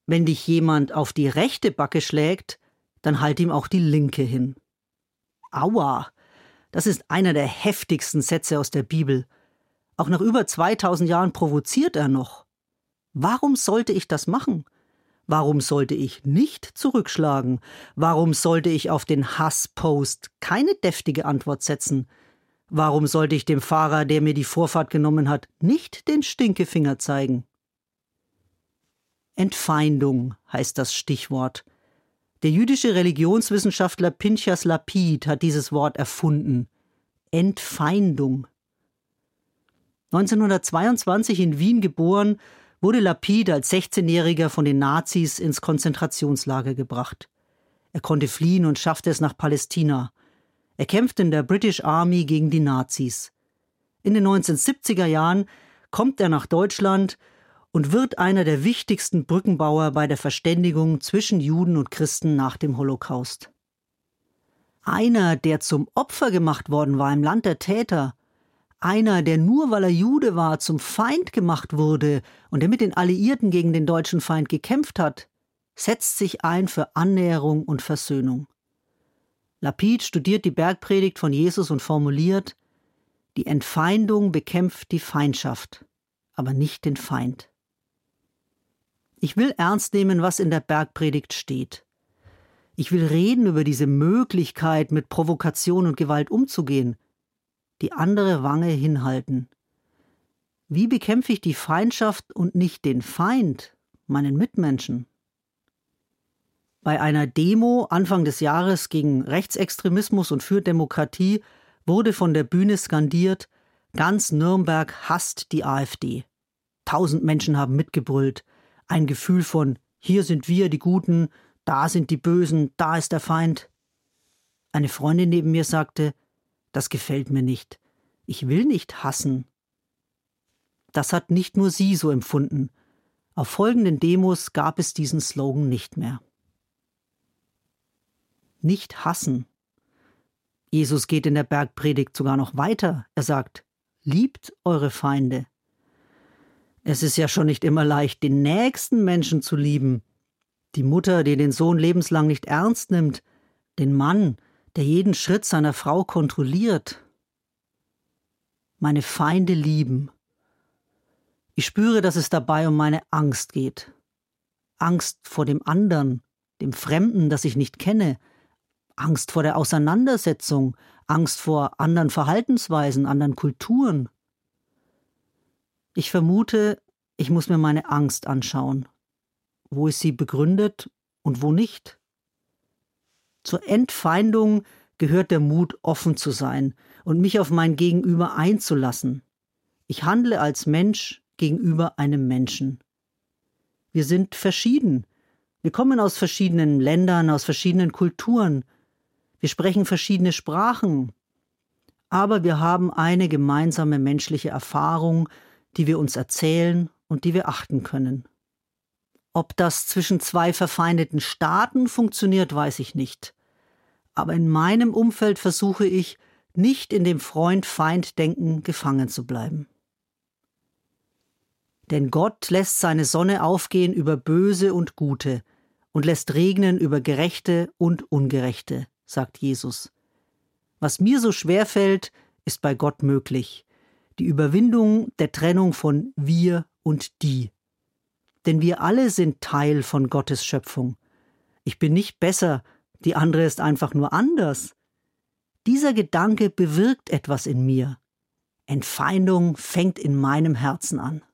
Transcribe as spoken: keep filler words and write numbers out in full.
Wenn dich jemand auf die rechte Backe schlägt, dann halt ihm auch die linke hin. Aua, das ist einer der heftigsten Sätze aus der Bibel. Auch nach über zweitausend Jahren provoziert er noch. Warum sollte ich das machen? Warum sollte ich nicht zurückschlagen? Warum sollte ich auf den Hasspost keine deftige Antwort setzen? Warum sollte ich dem Fahrer, der mir die Vorfahrt genommen hat, nicht den Stinkefinger zeigen? Entfeindung heißt das Stichwort. Der jüdische Religionswissenschaftler Pinchas Lapid hat dieses Wort erfunden. Entfeindung. neunzehnhundertzweiundzwanzig in Wien geboren, wurde Lapid als sechzehnjähriger von den Nazis ins Konzentrationslager gebracht. Er konnte fliehen und schaffte es nach Palästina. Er kämpfte in der British Army gegen die Nazis. In den neunzehnhundertsiebziger Jahren kommt er nach Deutschland und wird einer der wichtigsten Brückenbauer bei der Verständigung zwischen Juden und Christen nach dem Holocaust. Einer, der zum Opfer gemacht worden war im Land der Täter, einer, der nur weil er Jude war, zum Feind gemacht wurde und der mit den Alliierten gegen den deutschen Feind gekämpft hat, setzt sich ein für Annäherung und Versöhnung. Lapid studiert die Bergpredigt von Jesus und formuliert: Die Entfeindung bekämpft die Feindschaft, aber nicht den Feind. Ich will ernst nehmen, was in der Bergpredigt steht. Ich will reden über diese Möglichkeit, mit Provokation und Gewalt umzugehen, die andere Wange hinhalten. Wie bekämpfe ich die Feindschaft und nicht den Feind, meinen Mitmenschen? Bei einer Demo Anfang des Jahres gegen Rechtsextremismus und für Demokratie wurde von der Bühne skandiert: Ganz Nürnberg hasst die AfD. Tausend Menschen haben mitgebrüllt. Ein Gefühl von: Hier sind wir, die Guten, da sind die Bösen, da ist der Feind. Eine Freundin neben mir sagte: Das gefällt mir nicht. Ich will nicht hassen. Das hat nicht nur sie so empfunden. Auf folgenden Demos gab es diesen Slogan nicht mehr. Nicht hassen. Jesus geht in der Bergpredigt sogar noch weiter. Er sagt: Liebt eure Feinde. Es ist ja schon nicht immer leicht, den nächsten Menschen zu lieben. Die Mutter, die den Sohn lebenslang nicht ernst nimmt. Den Mann, der jeden Schritt seiner Frau kontrolliert. Meine Feinde lieben. Ich spüre, dass es dabei um meine Angst geht. Angst vor dem anderen, dem Fremden, das ich nicht kenne. Angst vor der Auseinandersetzung. Angst vor anderen Verhaltensweisen, anderen Kulturen. Ich vermute, ich muss mir meine Angst anschauen. Wo ist sie begründet und wo nicht? Zur Entfeindung gehört der Mut, offen zu sein und mich auf mein Gegenüber einzulassen. Ich handle als Mensch gegenüber einem Menschen. Wir sind verschieden. Wir kommen aus verschiedenen Ländern, aus verschiedenen Kulturen. Wir sprechen verschiedene Sprachen. Aber wir haben eine gemeinsame menschliche Erfahrung, die wir uns erzählen und die wir achten können. Ob das zwischen zwei verfeindeten Staaten funktioniert, weiß ich nicht. Aber in meinem Umfeld versuche ich, nicht in dem Freund-Feind-Denken gefangen zu bleiben. Denn Gott lässt seine Sonne aufgehen über Böse und Gute und lässt regnen über Gerechte und Ungerechte, sagt Jesus. Was mir so schwer fällt, ist bei Gott möglich. Die Überwindung der Trennung von wir und die. Denn wir alle sind Teil von Gottes Schöpfung. Ich bin nicht besser, die andere ist einfach nur anders. Dieser Gedanke bewirkt etwas in mir. Entfeindung fängt in meinem Herzen an.